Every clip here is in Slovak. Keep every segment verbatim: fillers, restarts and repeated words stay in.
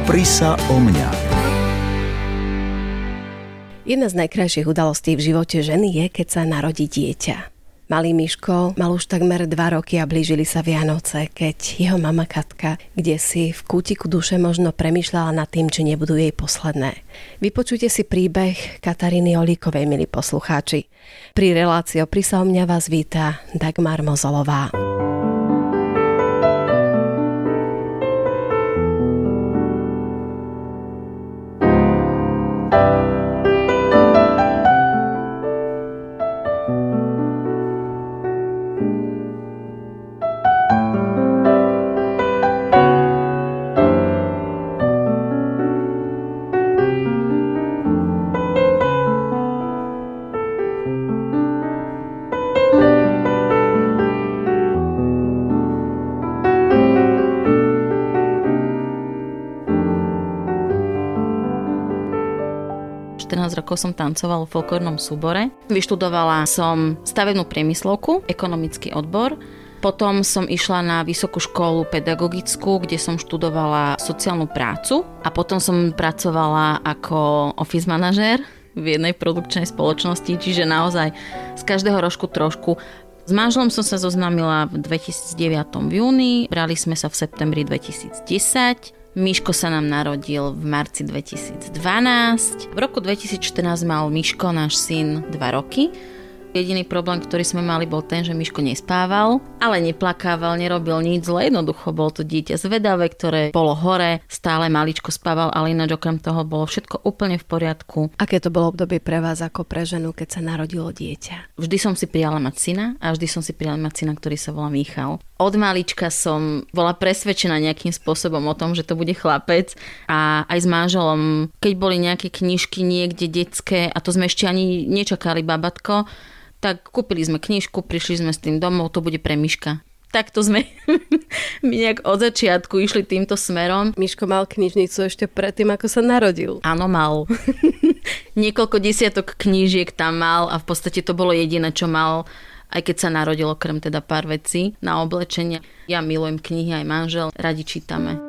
Opri sa o mňa. Jedna z najkrajších udalostí v živote ženy je, keď sa narodí dieťa. Malý Miško mal už takmer dva roky a blížili sa Vianoce, keď jeho mama Katka kdesi v kútiku duše možno premýšľala nad tým, či nebudú jej posledné. Vypočujte si príbeh Kataríny Olíkovej, milí poslucháči. Pri relácii Opri sa o mňa vás víta Dagmar Mozolová. štrnásť rokov som tancovala v folklórnom súbore. Vyštudovala som stavebnú priemyslovku, ekonomický odbor. Potom som išla na vysokú školu pedagogickú, kde som študovala sociálnu prácu. A potom som pracovala ako office manažér v jednej produkčnej spoločnosti. Čiže naozaj z každého rožku trošku. S manželom som sa zoznámila v dvetisícdeväť v júni. Brali sme sa v septembri dvetisícdesať. Miško sa nám narodil v marci dvetisícdvanásť. V roku dvetisícštrnásť mal Miško, náš syn, dva roky. Jediný problém, ktorý sme mali, bol ten, že Miško nespával, ale neplakával, nerobil nič zle. Jednoducho bol to dieťa zvedavé, ktoré bolo hore, stále maličko spával, ale ináč okrem toho bolo všetko úplne v poriadku. Aké to bolo obdobie pre vás ako pre ženu, keď sa narodilo dieťa? Vždy som si prijala mať syna a vždy som si prijala mať syna, ktorý sa volá Michal. Od malička som bola presvedčená nejakým spôsobom o tom, že to bude chlapec, a aj s manželom, keď boli nejaké knižky niekde detské, a to sme ešte ani nečakali babatko, tak kúpili sme knižku, prišli sme s tým domov, to bude pre Miška. Takto sme my nejak od začiatku išli týmto smerom. Miško mal knižnicu ešte predtým, ako sa narodil. Áno, mal. Niekoľko desiatok knížiek tam mal a v podstate to bolo jediné, čo mal, aj keď sa narodil, okrem teda pár vecí na oblečenie. Ja milujem knihy, aj manžel, radi čítame.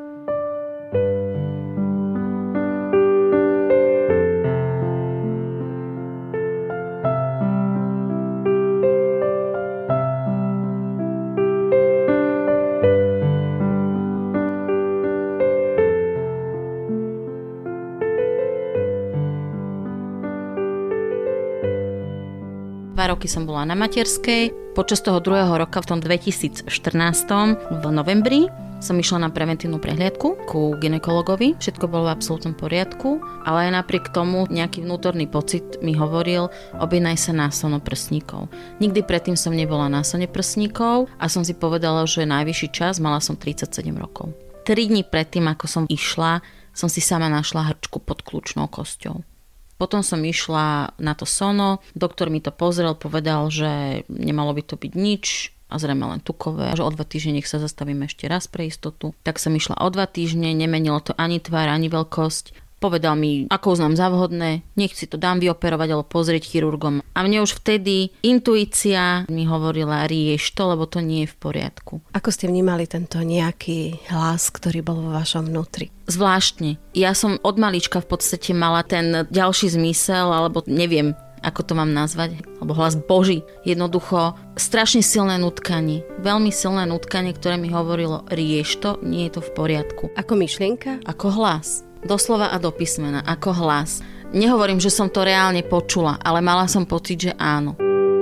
Dva roky som bola na materskej. Počas toho druhého roka, v tom dvetisícštrnásť v novembri, som išla na preventívnu prehliadku ku gynekologovi. Všetko bolo v absolútnom poriadku, ale aj napriek tomu nejaký vnútorný pocit mi hovoril, objednaj sa na sonoprsníkov. Nikdy predtým som nebola na sone prsníkov a som si povedala, že najvyšší čas, mala som tridsaťsedem rokov. Tri dni predtým, ako som išla, som si sama našla hrčku pod kľúčnou kosťou. Potom som išla na to sono, doktor mi to pozrel, povedal, že nemalo by to byť nič a zrejme len tukové, že o dva týždne nech sa zastavíme ešte raz pre istotu. Tak som išla o dva týždne, nemenilo to ani tvár, ani veľkosť. Povedal mi, ako uznám za vhodné, nech si to dám vyoperovať alebo pozrieť chirurgom. A mne už vtedy intuícia mi hovorila, rieš to, lebo to nie je v poriadku. Ako ste vnímali tento nejaký hlas, ktorý bol vo vašom vnútri? Zvláštne. Ja som od malička v podstate mala ten ďalší zmysel, alebo neviem, ako to mám nazvať, alebo hlas Boží. Jednoducho strašne silné nutkanie. Veľmi silné nutkanie, ktoré mi hovorilo, rieš to, nie je to v poriadku. Ako myšlienka? Ako hlas. Doslova a do písmena, ako hlas. Nehovorím, že som to reálne počula, ale mala som pocit, že áno.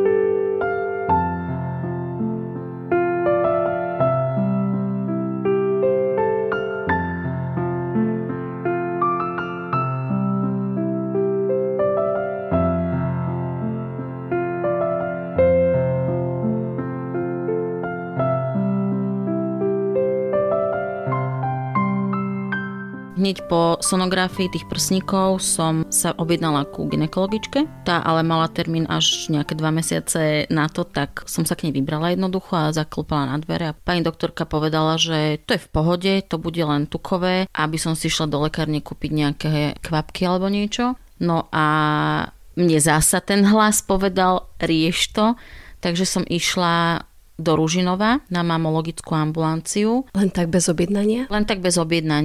Hneď po sonografii tých prsníkov som sa objednala ku gynekologičke. Tá ale mala termín až nejaké dva mesiace na to, tak som sa k nej vybrala jednoducho a zaklopala na dvere. A pani doktorka povedala, že to je v pohode, to bude len tukové, aby som si šla do lekárne kúpiť nejaké kvapky alebo niečo. No a mne zasa ten hlas povedal, rieš to, takže som išla do Ružinova na mamologickú ambulanciu. Len tak bez objednania? Len tak bez objednania.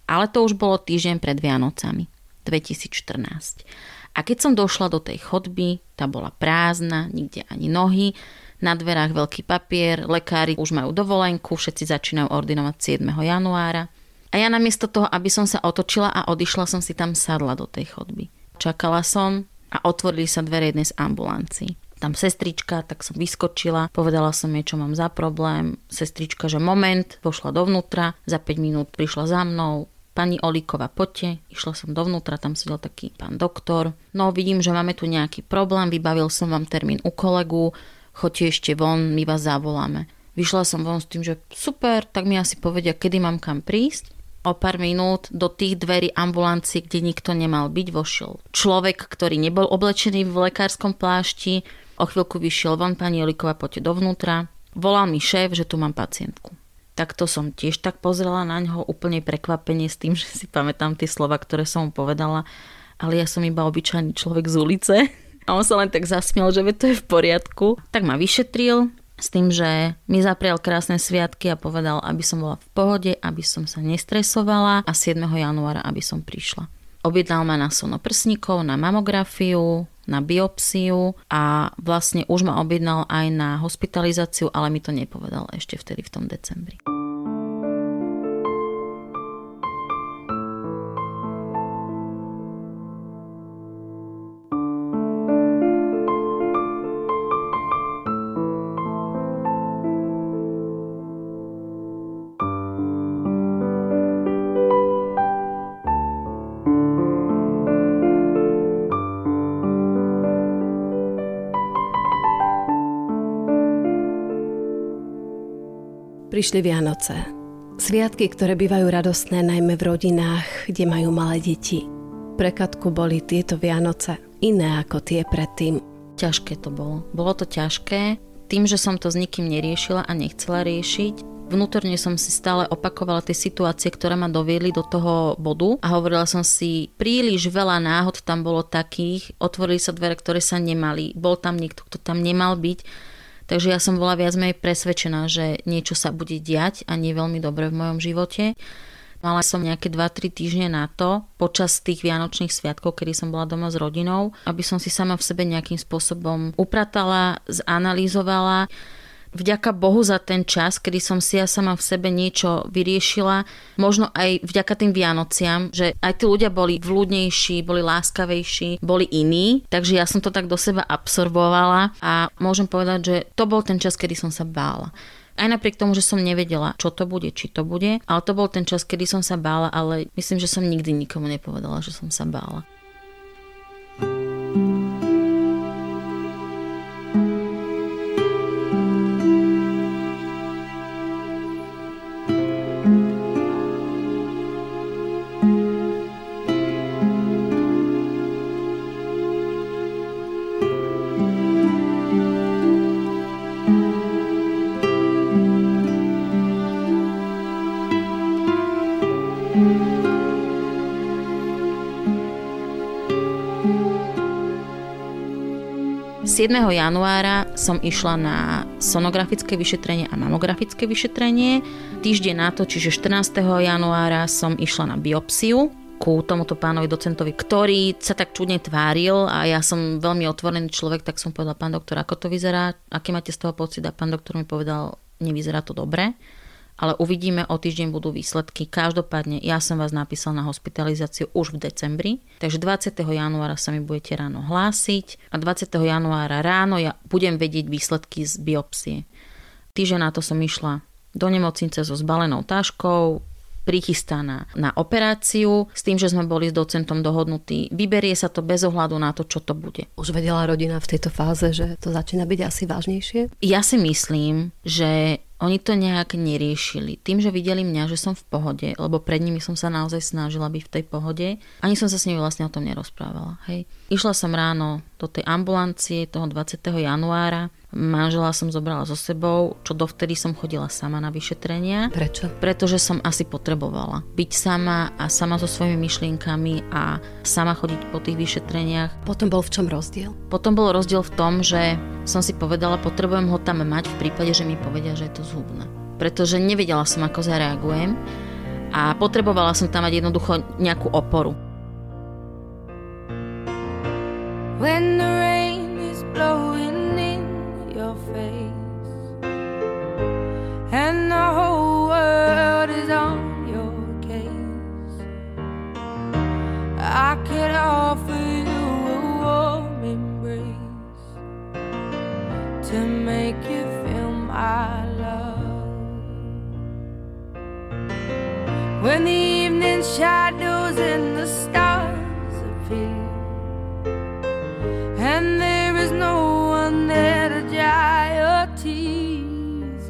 Ale to už bolo týždeň pred Vianocami dvetisícštrnásť. A keď som došla do tej chodby, tá bola prázdna, nikde ani nohy, na dverách veľký papier, lekári už majú dovolenku, všetci začínajú ordinovať siedmeho januára. A ja namiesto toho, aby som sa otočila a odišla, som si tam sadla do tej chodby. Čakala som a otvorili sa dvere jednej z ambulancií. Tam sestrička, tak som vyskočila, povedala som jej, čo mám za problém. Sestrička, že moment, vošla dovnútra, za päť minút prišla za mnou. Pani Olíková, poďte, išla som dovnútra, tam sedel taký pán doktor. No, vidím, že máme tu nejaký problém, vybavil som vám termín u kolegu, choďte ešte von, my vás zavoláme. Vyšla som von s tým, že super, tak mi asi povedia, kedy mám kam prísť. O pár minút do tých dverí ambulancie, kde nikto nemal byť, vošiel človek, ktorý nebol oblečený v lekárskom plášti. O chvíľku vyšiel von, pani Olíková, poďte dovnútra. Volal mi šéf, že tu mám pacientku. Tak to som tiež tak pozrela na ňoho, úplne prekvapenie s tým, že si pamätám tie slova, ktoré som mu povedala, ale ja som iba obyčajný človek z ulice. A on sa len tak zasmiel, že to je v poriadku. Tak ma vyšetril s tým, že mi zaprial krásne sviatky a povedal, aby som bola v pohode, aby som sa nestresovala a siedmeho januára, aby som prišla. Objednal ma na sonoprsníkov, na mamografiu, na biopsiu a vlastne už ma objednal aj na hospitalizáciu, ale mi to nepovedal ešte vtedy v tom decembri. Prišli Vianoce. Sviatky, ktoré bývajú radostné najmä v rodinách, kde majú malé deti. Pre Katku boli tieto Vianoce iné ako tie predtým. Ťažké to bolo. Bolo to ťažké. Tým, že som to s nikým neriešila a nechcela riešiť, vnútorne som si stále opakovala tie situácie, ktoré ma doviedli do toho bodu a hovorila som si, príliš veľa náhod tam bolo takých, otvorili sa dvere, ktoré sa nemali, bol tam niekto, kto tam nemal byť. Takže ja som bola viac menej presvedčená, že niečo sa bude diať a nie veľmi dobre v mojom živote. Mala som nejaké dva tri týždne na to, počas tých vianočných sviatkov, kedy som bola doma s rodinou, aby som si sama v sebe nejakým spôsobom upratala, zanalýzovala. Vďaka Bohu za ten čas, kedy som si ja sama v sebe niečo vyriešila, možno aj vďaka tým Vianociam, že aj tí ľudia boli vľúdnejší, boli láskavejší, boli iní, takže ja som to tak do seba absorbovala a môžem povedať, že to bol ten čas, kedy som sa bála. Aj napriek tomu, že som nevedela, čo to bude, či to bude, ale to bol ten čas, kedy som sa bála, ale myslím, že som nikdy nikomu nepovedala, že som sa bála. siedmeho januára som išla na sonografické vyšetrenie a mamografické vyšetrenie. Týždeň na to, čiže štrnásteho januára som išla na biopsiu ku tomuto pánovi docentovi, ktorý sa tak čudne tváril a ja som veľmi otvorený človek, tak som povedala, pán doktor, ako to vyzerá, aký máte z toho pocit? A pán doktor mi povedal, nevyzerá to dobre, ale uvidíme, o týždeň budú výsledky. Každopádne ja som vás napísal na hospitalizáciu už v decembri, takže dvadsiateho januára sa mi budete ráno hlásiť a dvadsiateho januára ráno ja budem vedieť výsledky z biopsie. Týždeň na to som išla do nemocnice so zbalenou taškou, prichystaná na operáciu, s tým, že sme boli s docentom dohodnutí. Vyberie sa to bez ohľadu na to, čo to bude. Už vedela rodina v tejto fáze, že to začína byť asi vážnejšie? Ja si myslím, že oni to nejak neriešili. Tým, že videli mňa, že som v pohode, lebo pred nimi som sa naozaj snažila byť v tej pohode, ani som sa s nimi vlastne o tom nerozprávala. Hej. Išla som ráno do tej ambulancie toho dvadsiateho januára. Manžela som zobrala so sebou, čo dovtedy som chodila sama na vyšetrenia. Prečo? Pretože som asi potrebovala byť sama a sama so svojimi myšlienkami a sama chodiť po tých vyšetreniach. Potom bol v čom rozdiel? Potom bol rozdiel v tom, že som si povedala, potrebujem ho tam mať v prípade, že mi povedia, že je to zhubné. Pretože nevedela som, ako zareagujem. a potrebovala som tam mať jednoducho nejakú oporu. When the rain is blowing in your face and the whole world is on your case, I could offer you a warm embrace to make you feel my love. When the evening shadows and the stars appear and there is no one there to dry your tears,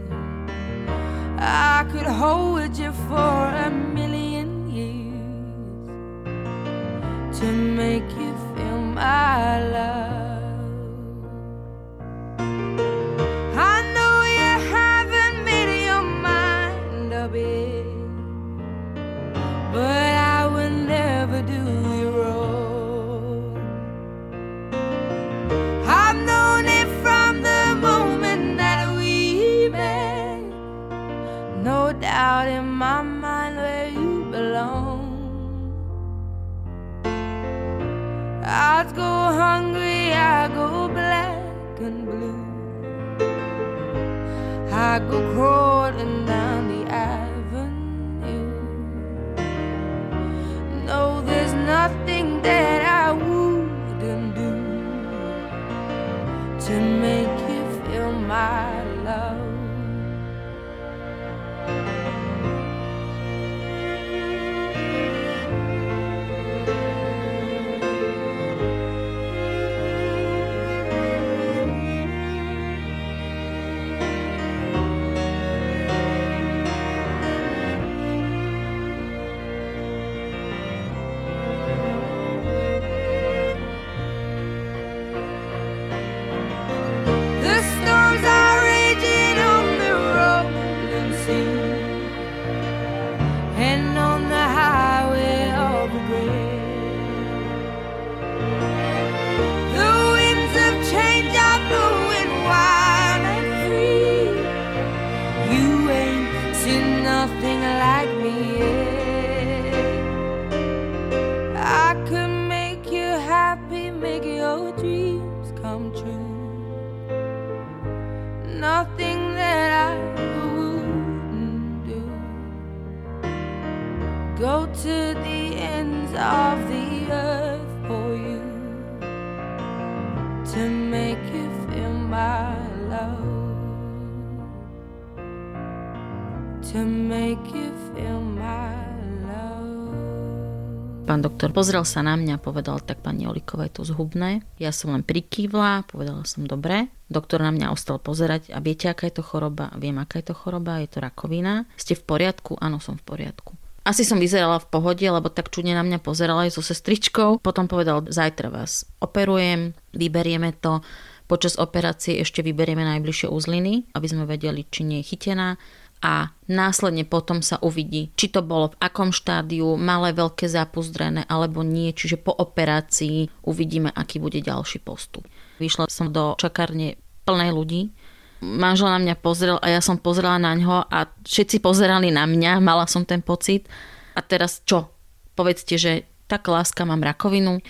I could hold you for a million years to make you feel my love. I know you haven't made your mind up yet, but I will never do you wrong. I've known it from the moment that we met, no doubt in my mind where you belong. I'd go hungry, I go black and blue, I go crawling down the avenue. No, there's nothing that I wouldn't do to make you feel my love. Pán doktor pozrel sa na mňa a povedal, tak pani Olíková, je to zhubné. Ja som len prikývla, povedala som dobre. Doktor na mňa ostal pozerať a viete, aká je to choroba? Viem, aká je to choroba, je to rakovina. Ste v poriadku? Áno, som v poriadku. Asi som vyzerala v pohode, lebo tak čudne na mňa pozerala aj so sestričkou. Potom povedal, zajtra vás operujem, vyberieme to. Počas operácie ešte vyberieme najbližšie uzliny, aby sme vedeli, či nie je chytená. A následne potom sa uvidí, či to bolo v akom štádiu, malé, veľké, zápuzdrené alebo nie, čiže po operácii uvidíme, aký bude ďalší postup. Vyšla som do čakárne plnej ľudí, manžel na mňa pozrel a ja som pozrela na ňo a všetci pozerali na mňa, mala som ten pocit. A teraz čo? Povedzte, že tak láska, mám rakovinu.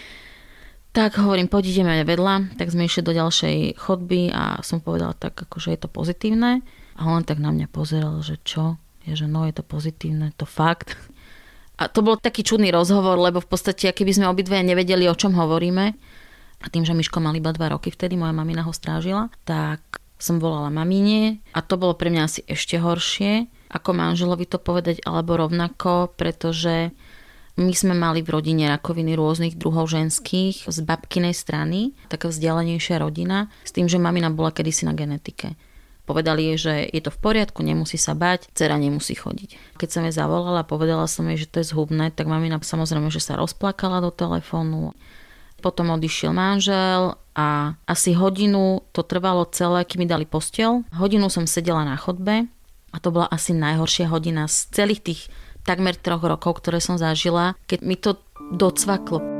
Tak hovorím, poď ideme vedľa, tak sme išli do ďalšej chodby a som povedala tak, akože je to pozitívne. A on tak na mňa pozeral, že čo? Je, že no, je to pozitívne, to fakt. A to bol taký čudný rozhovor, lebo v podstate, keby sme obidve nevedeli, o čom hovoríme, a tým, že Miško mal iba dva roky vtedy, moja mamina ho strážila, tak som volala mamine a to bolo pre mňa asi ešte horšie, ako manželovi to povedať, alebo rovnako, pretože my sme mali v rodine rakoviny rôznych druhov ženských z babkinej strany, taká vzdialenejšia rodina, s tým, že mamina bola kedysi na genetike. Povedali jej, že je to v poriadku, nemusí sa bať, dcera nemusí chodiť. Keď som jej zavolala a povedala som jej, že to je zhubné, tak mamina samozrejme, že sa rozplakala do telefónu. Potom odišiel manžel a asi hodinu to trvalo celé, kým mi dali posteľ. Hodinu som sedela na chodbe a to bola asi najhoršia hodina z celých tých takmer troch rokov, ktoré som zažila, keď mi to docvaklo.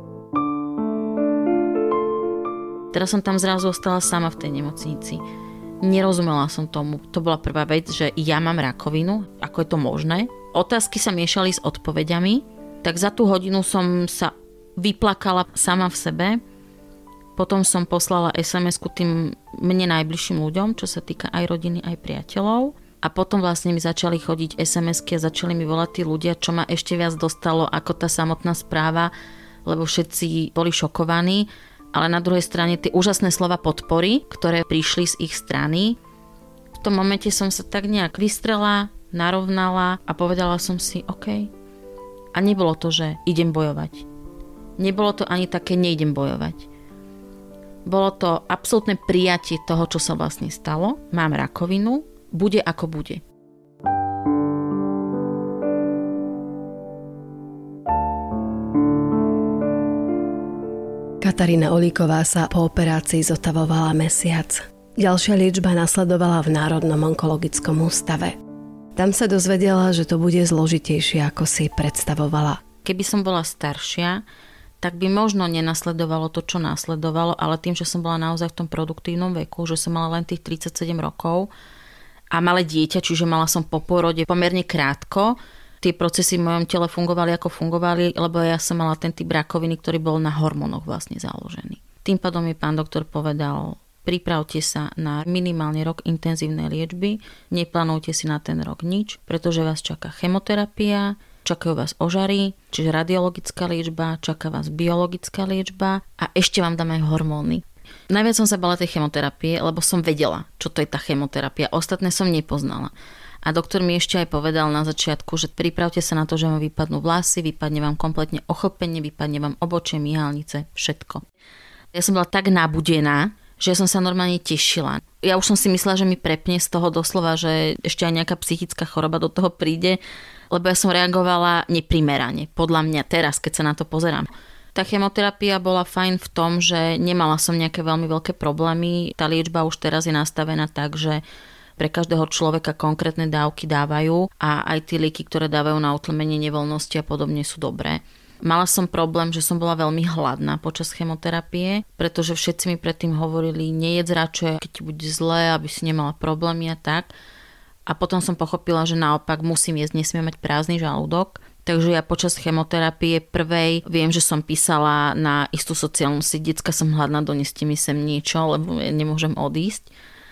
Teraz som tam zrazu ostala sama v tej nemocnici. Nerozumela som tomu. To bola prvá vec, že ja mám rakovinu, ako je to možné. Otázky sa miešali s odpoveďami, tak za tú hodinu som sa vyplakala sama v sebe. Potom som poslala es em esku tým mne najbližším ľuďom, čo sa týka aj rodiny, aj priateľov. A potom vlastne mi začali chodiť es em esky a začali mi volať tí ľudia, čo ma ešte viac dostalo ako tá samotná správa, lebo všetci boli šokovaní. Ale na druhej strane tie úžasné slova podpory, ktoré prišli z ich strany. V tom momente som sa tak nejak vystrela, narovnala a povedala som si OK. A nebolo to, že idem bojovať. Nebolo to ani také neidem bojovať. Bolo to absolútne prijatie toho, čo sa vlastne stalo. Mám rakovinu, bude ako bude. Katarína Olíková sa po operácii zotavovala mesiac. Ďalšia liečba nasledovala v Národnom onkologickom ústave. Tam sa dozvedela, že to bude zložitejšie, ako si predstavovala. Keby som bola staršia, tak by možno nenasledovalo to, čo následovalo, ale tým, že som bola naozaj v tom produktívnom veku, že som mala len tých tridsaťsedem rokov a malé dieťa, čiže mala som po pôrode pomerne krátko, tie procesy v mojom tele fungovali ako fungovali, lebo ja som mala ten typ rakoviny, ktorý bol na hormónoch vlastne založený. Tým pádom mi pán doktor povedal, pripravte sa na minimálne rok intenzívnej liečby, neplánujte si na ten rok nič, pretože vás čaká chemoterapia, čakajú vás ožary, čiže radiologická liečba, čaká vás biologická liečba a ešte vám dám aj hormóny. Najviac som sa bala tej chemoterapie, lebo som vedela, čo to je tá chemoterapia. Ostatné som nepoznala. A doktor mi ešte aj povedal na začiatku, že pripravte sa na to, že vám vypadnú vlasy, vypadne vám kompletne ochlpenie, vypadne vám obočie, myhalnice, všetko. Ja som bola tak nabudená, že ja som sa normálne tešila. Ja už som si myslela, že mi prepne z toho doslova, že ešte aj nejaká psychická choroba do toho príde, lebo ja som reagovala neprimerane. Podľa mňa teraz, keď sa na to pozerám. Tá chemoterapia bola fajn v tom, že nemala som nejaké veľmi veľké problémy. Tá liečba už teraz je nastavená tak, že pre každého človeka konkrétne dávky dávajú a aj tie lieky, ktoré dávajú na utlmenie nevoľnosti a podobne sú dobré. Mala som problém, že som bola veľmi hladná počas chemoterapie, pretože všetci mi predtým hovorili, nejedz radšej, keď ti bude zlé, aby si nemala problémy a tak. A potom som pochopila, že naopak musím jesť, nesmiem mať prázdny žalúdok. Takže ja počas chemoterapie prvej viem, že som písala na istú sociálnu sieť, decka som hladná, doneste mi sem niečo, lebo nemôžem odísť.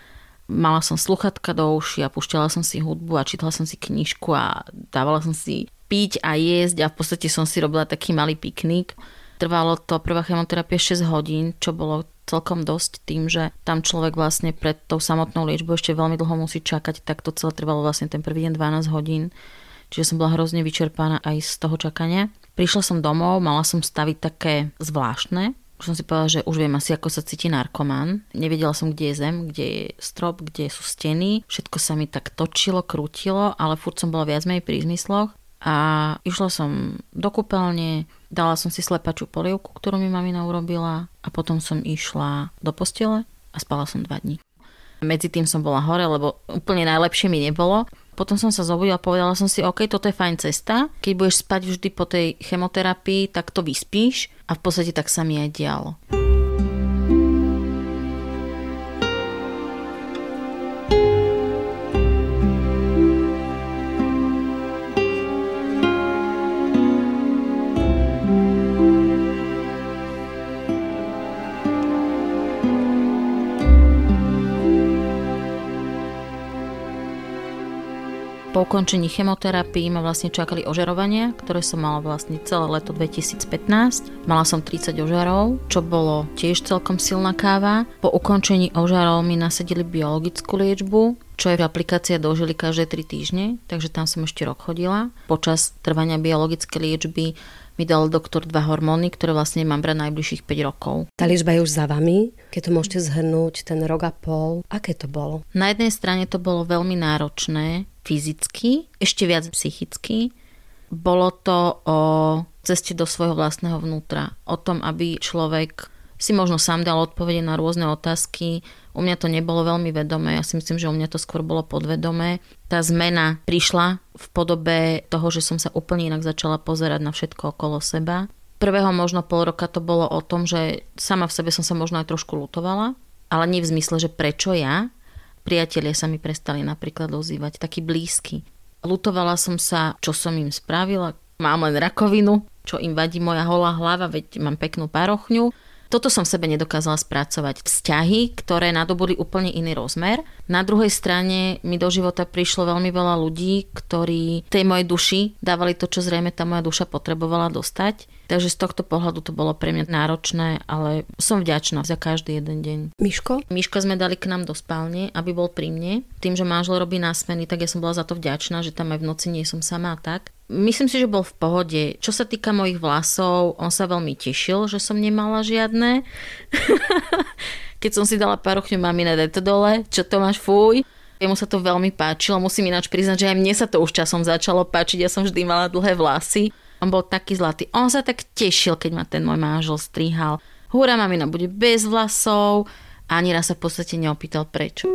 Mala som sluchatka do uši a púšťala som si hudbu a čítala som si knižku a dávala som si piť a jesť a v podstate som si robila taký malý piknik. Trvalo to prvá chemoterapia šesť hodín, čo bolo celkom dosť tým, že tam človek vlastne pred tou samotnou liečbou ešte veľmi dlho musí čakať, tak to celé trvalo vlastne ten prvý deň dvanásť hodín. Čiže som bola hrozne vyčerpaná aj z toho čakania. Prišla som domov, mala som staviť také zvláštne. Už som si povedala, že už viem asi, ako sa cíti narkomán. Nevedela som, kde je zem, kde je strop, kde sú steny. Všetko sa mi tak točilo, krútilo, ale furt som bola viac menej pri zmysloch. A išla som do kúpeľne, dala som si slepačiu polievku, ktorú mi mamina urobila a potom som išla do postele a spala som dva dni. Medzi tým som bola hore, lebo úplne najlepšie mi nebolo. Potom som sa zobudila a povedala som si, OK, toto je fajn cesta. Keď budeš spať vždy po tej chemoterapii, tak to vyspíš a v podstate tak sa mi aj dialo. Po ukončení chemoterapii ma vlastne čakali ožarovania, ktoré som mala vlastne celé leto dvetisícpätnásť. Mala som tridsať ožarov, čo bolo tiež celkom silná káva. Po ukončení ožarov mi nasadili biologickú liečbu, čo je aplikácia dožili každé tri týždne, takže tam som ešte rok chodila. Počas trvania biologickej liečby mi dal doktor dva hormóny, ktoré vlastne mám brať najbližších päť rokov. Tá liečba je už za vami, keď to môžete zhrnúť, ten rok a pol. Aké to bolo? Na jednej strane to bolo veľmi náročné, fyzicky, ešte viac psychicky. Bolo to o ceste do svojho vlastného vnútra. O tom, aby človek si možno sám dal odpovede na rôzne otázky. U mňa to nebolo veľmi vedomé, ja si myslím, že u mňa to skôr bolo podvedomé. Tá zmena prišla v podobe toho, že som sa úplne inak začala pozerať na všetko okolo seba. Prvého možno pol roka to bolo o tom, že sama v sebe som sa možno aj trošku ľutovala, ale nie v zmysle, že prečo ja, priatelia sa mi prestali napríklad ozývať, takí blízky. Ľutovala som sa, čo som im spravila. Mám len rakovinu, čo im vadí moja holá hlava, veď mám peknú parochňu. Toto som v sebe nedokázala spracovať. Vzťahy, ktoré nadobudli úplne iný rozmer. Na druhej strane mi do života prišlo veľmi veľa ľudí, ktorí tej mojej duši dávali to, čo zrejme tá moja duša potrebovala dostať. Takže z tohto pohľadu to bolo pre mňa náročné, ale som vďačná za každý jeden deň. Miško? Miška sme dali k nám do spálne, aby bol pri mne. Tým, že manžel robí násmeny, tak ja som bola za to vďačná, že tam aj v noci nie som sama tak. Myslím si, že bol v pohode. Čo sa týka mojich vlasov, on sa veľmi tešil, že som nemala žiadne. Keď som si dala parochňu, mamina, daj to dole, čo to máš, fuj. Jemu sa to veľmi páčilo, musím ináč priznať, že aj mne sa to už časom začalo páčiť, ja som vždy mala dlhé vlasy. On bol taký zlatý. On sa tak tešil, keď ma ten môj manžel strihal. Hurá, mamina bude bez vlasov. A ani raz sa v podstate neopýtal prečo.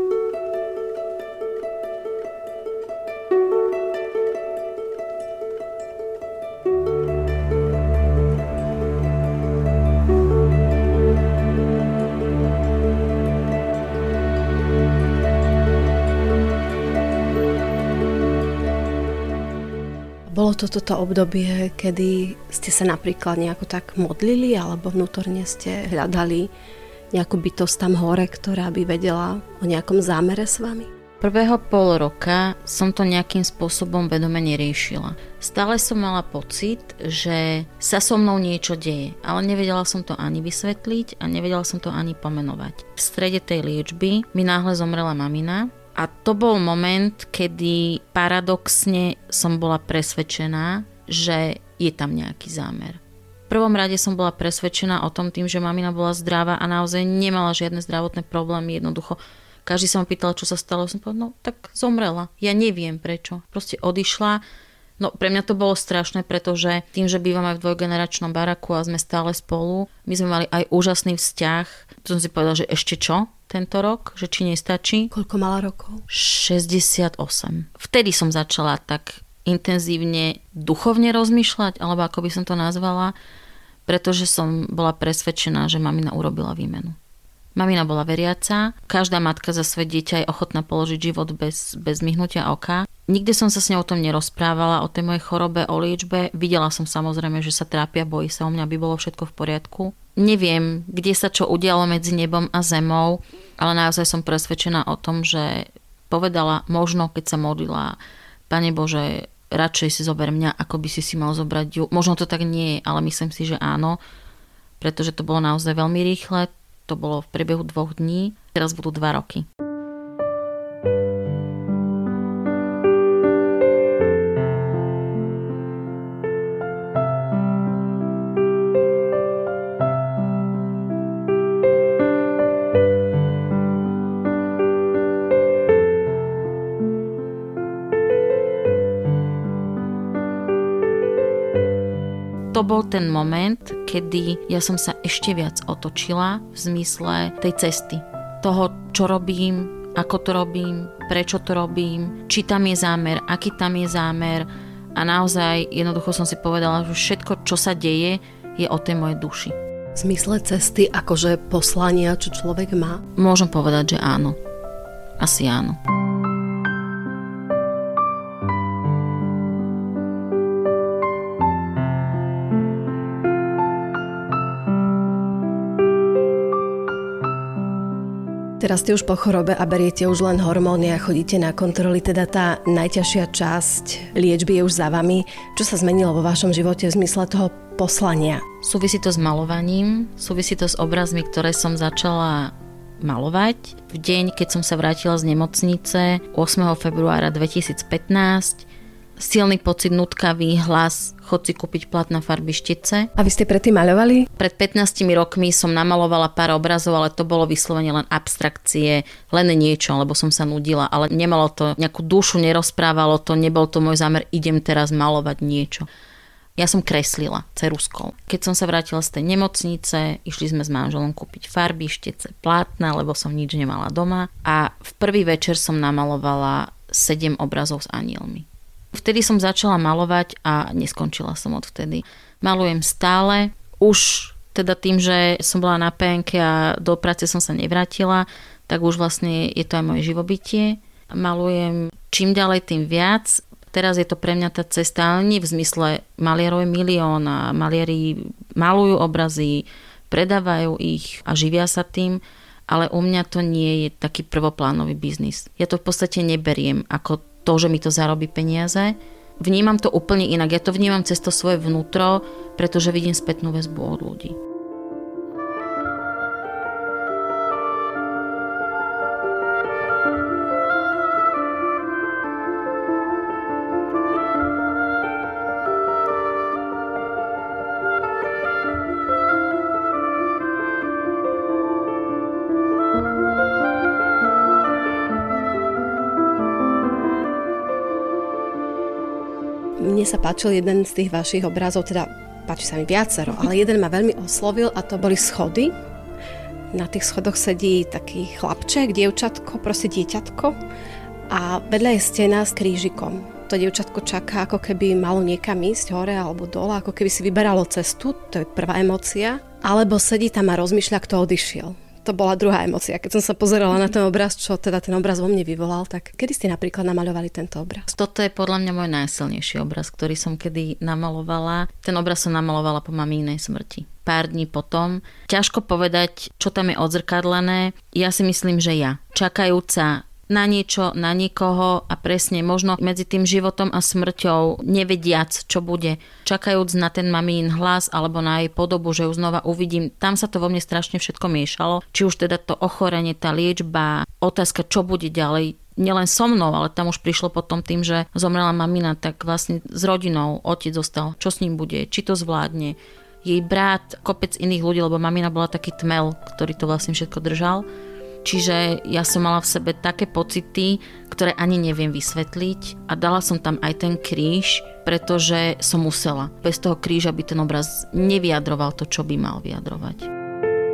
Bolo to toto obdobie, kedy ste sa napríklad nejako tak modlili alebo vnútorne ste hľadali nejakú bytosť tam hore, ktorá by vedela o nejakom zámere s vami? Prvého pol roka som to nejakým spôsobom vedome neriešila. Stále som mala pocit, že sa so mnou niečo deje, ale nevedela som to ani vysvetliť a nevedela som to ani pomenovať. V strede tej liečby mi náhle zomrela mamina. A to bol moment, kedy paradoxne som bola presvedčená, že je tam nejaký zámer. V prvom rade som bola presvedčená o tom tým, že mamina bola zdravá a naozaj nemala žiadne zdravotné problémy. Jednoducho, každý sa ma pýtal, čo sa stalo. Som povedala, no tak zomrela. Ja neviem prečo. Proste odišla. No pre mňa to bolo strašné, pretože tým, že bývam aj v dvojgeneračnom baraku a sme stále spolu, my sme mali aj úžasný vzťah. To som si povedala, že ešte čo? Tento rok, že či nestačí. Koľko mala rokov? šesťdesiatosem. Vtedy som začala tak intenzívne duchovne rozmýšľať, alebo ako by som to nazvala, pretože som bola presvedčená, že mamina urobila výmenu. Mamina bola veriaca, každá matka za svoje dieťa je ochotná položiť život bez, bez myhnutia oka. Nikdy som sa s ňou o tom nerozprávala, o tej mojej chorobe, o liečbe. Videla som samozrejme, že sa trápia, bojí sa o mňa, aby bolo všetko v poriadku. Neviem, kde sa čo udialo medzi nebom a zemou, ale naozaj som presvedčená o tom, že povedala možno, keď sa modlila, Pane Bože, radšej si zober mňa, ako by si si mal zobrať ju. Možno to tak nie je, ale myslím si, že áno, pretože to bolo naozaj veľmi rýchle. To bolo v priebehu dvoch dní, teraz budú dva roky. To bol ten moment, kedy ja som sa ešte viac otočila v zmysle tej cesty. Toho, čo robím, ako to robím, prečo to robím, či tam je zámer, aký tam je zámer. A naozaj jednoducho som si povedala, že všetko, čo sa deje, je o tej mojej duši. V zmysle cesty, akože poslania, čo človek má? Môžem povedať, že áno. Asi áno. Teraz ste už po chorobe a beriete už len hormóny a chodíte na kontroly, teda tá najťažšia časť liečby je už za vami. Čo sa zmenilo vo vašom živote v zmysle toho poslania? Súvisí to s malovaním, súvisí to s obrazmi, ktoré som začala malovať. V deň, keď som sa vrátila z nemocnice ôsmeho februára dvetisícpätnásť, silný pocit, nutkavý hlas, chod si kúpiť platná farby štice. A vy ste predtým maľovali? Pred pätnástimi rokmi som namalovala pár obrazov, ale to bolo vyslovene len abstrakcie, len niečo, lebo som sa nudila, ale nemalo to nejakú dušu, nerozprávalo to, nebol to môj zámer, idem teraz malovať niečo. Ja som kreslila ceruskou. Keď som sa vrátila z tej nemocnice, išli sme s manželom kúpiť farby, štice, plátna, lebo som nič nemala doma a v prvý večer som namalovala sedem obrazov s anielmi. Vtedy som začala malovať a neskončila som odvtedy. Malujem stále, už teda tým, že som bola na pé enke a do práce som sa nevrátila, tak už vlastne je to aj moje živobytie. Malujem čím ďalej, tým viac. Teraz je to pre mňa tá cesta, ale nie v zmysle malierov je milión a malieri malujú obrazy, predávajú ich a živia sa tým, ale u mňa to nie je taký prvoplánový biznis. Ja to v podstate neberiem ako to, že mi to zarobí peniaze. Vnímam to úplne inak. Ja to vnímam cez to svoje vnútro, pretože vidím spätnú väzbu od ľudí. Mne sa páčil jeden z tých vašich obrazov, teda páči sa mi viacero, ale jeden ma veľmi oslovil a to boli schody. Na tých schodoch sedí taký chlapček, dievčatko, proste dieťatko a vedľa je stena s krížikom. To dievčatko čaká, ako keby malo niekam ísť hore alebo dole, ako keby si vyberalo cestu, to je prvá emócia. Alebo sedí tam a rozmýšľa, kto odišiel. To bola druhá emócia. Keď som sa pozerala na ten obraz, čo teda ten obraz vo mne vyvolal, tak kedy ste napríklad namaľovali tento obraz? Toto je podľa mňa môj najsilnejší obraz, ktorý som kedy namalovala. Ten obraz som namalovala po mamínej smrti. Pár dní potom. Ťažko povedať, čo tam je odzrkadlené. Ja si myslím, že ja. Čakajúca na niečo, na niekoho a presne možno medzi tým životom a smrťou nevediac, čo bude. Čakajúc na ten mamín hlas alebo na jej podobu, že ju znova uvidím. Tam sa to vo mne strašne všetko miešalo. Či už teda to ochorenie, tá liečba, otázka, čo bude ďalej. Nielen so mnou, ale tam už prišlo potom tým, že zomrela mamina, tak vlastne s rodinou otec zostal. Čo s ním bude? Či to zvládne? Jej brat, kopec iných ľudí, lebo mamina bola taký tmel, ktorý to vlastne všetko držal. Čiže ja som mala v sebe také pocity, ktoré ani neviem vysvetliť a dala som tam aj ten kríž, pretože som musela. Bez toho kríža by ten obraz nevyjadroval to, čo by mal vyjadrovať.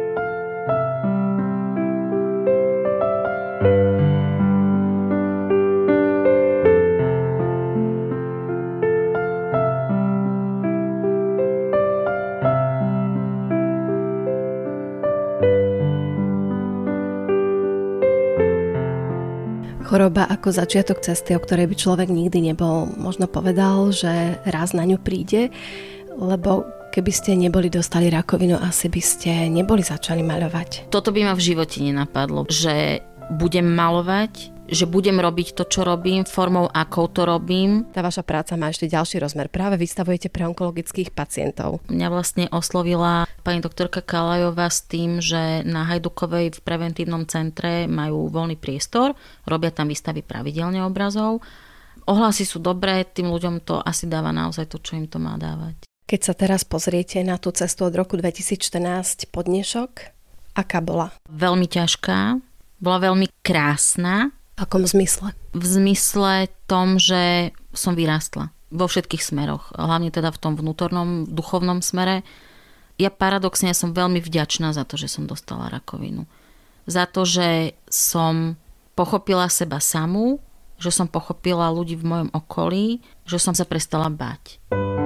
Choroba ako začiatok cesty, o ktorej by človek nikdy nebol možno povedal, že raz na ňu príde, lebo keby ste neboli dostali rakovinu, asi by ste neboli začali maľovať. Toto by ma v živote nenapadlo, že budem malovať, že budem robiť to, čo robím, formou, akou to robím. Tá vaša práca má ešte ďalší rozmer. Práve vystavujete pre onkologických pacientov. Mňa vlastne oslovila pani doktorka Kalajová s tým, že na Hajdukovej v preventívnom centre majú voľný priestor, robia tam výstavy pravidelne obrazov. Ohlasy sú dobré, tým ľuďom to asi dáva naozaj to, čo im to má dávať. Keď sa teraz pozriete na tú cestu od roku dvetisícštrnásť po dnešok, aká bola? Veľmi ťažká, bola veľmi krásna. V akom zmysle? V zmysle tom, že som vyrástla vo všetkých smeroch, hlavne teda v tom vnútornom, duchovnom smere. Ja paradoxne som veľmi vďačná za to, že som dostala rakovinu. Za to, že som pochopila seba samú, že som pochopila ľudí v mojom okolí, že som sa prestala báť.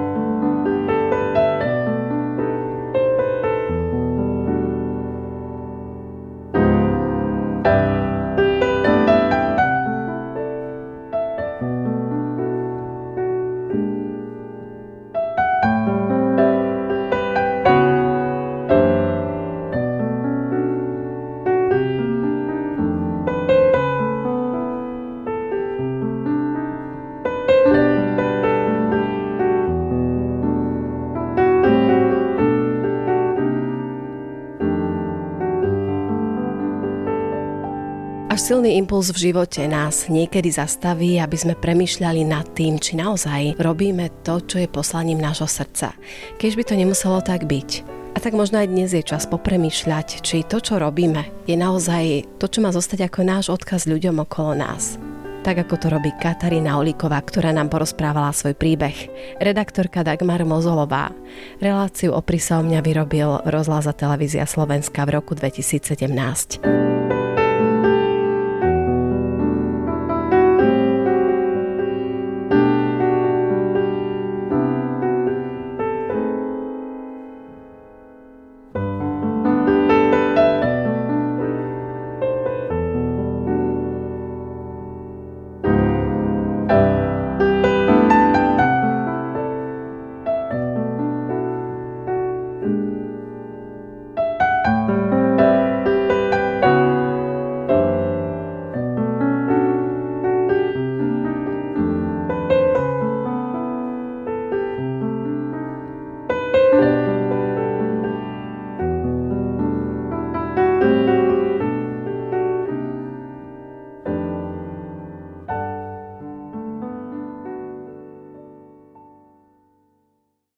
Až silný impuls v živote nás niekedy zastaví, aby sme premýšľali nad tým, či naozaj robíme to, čo je poslaním nášho srdca. Keď by to nemuselo tak byť. A tak možno aj dnes je čas popremýšľať, či to, čo robíme, je naozaj to, čo má zostať ako náš odkaz ľuďom okolo nás. Tak ako to robí Katarína Olíková, ktorá nám porozprávala svoj príbeh. Redaktorka Dagmar Mozolová. Reláciu Opri sa o mňa vyrobil Rozhlas a televízia Slovenska v roku dvetisícsedemnásť.